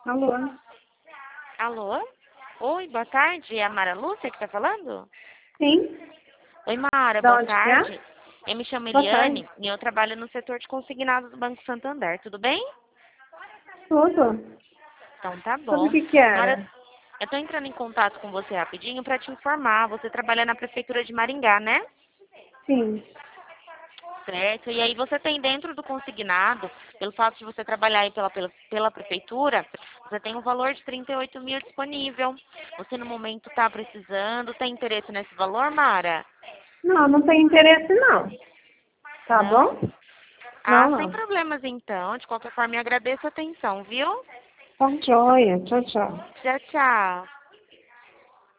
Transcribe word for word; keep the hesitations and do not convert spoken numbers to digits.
Alô? Alô? Oi, boa tarde. É a Mara Lúcia que tá falando? Sim? Oi, Mara, Da boa onde que é? tarde. Eu me chamo Boa tarde. Eliane e eu trabalho no setor de consignados do Banco Santander, tudo bem? Tudo. Então tá Sobre o bom. que que Mara, era? eu tô entrando em contato com você rapidinho para te informar. Você trabalha na Prefeitura de Maringá, né? Sim. Certo. E aí você tem dentro do consignado, pelo fato de você trabalhar aí pela, pela, pela Prefeitura, você tem um valor de trinta e oito mil disponível. Você no momento tá precisando, tem interesse nesse valor, Mara? Não, não tem interesse não. Tá Não? bom? Não, Ah, sem não. problemas então. De qualquer forma, eu agradeço a atenção, viu? Tá joia. Tchau, tchau. Tchau, tchau.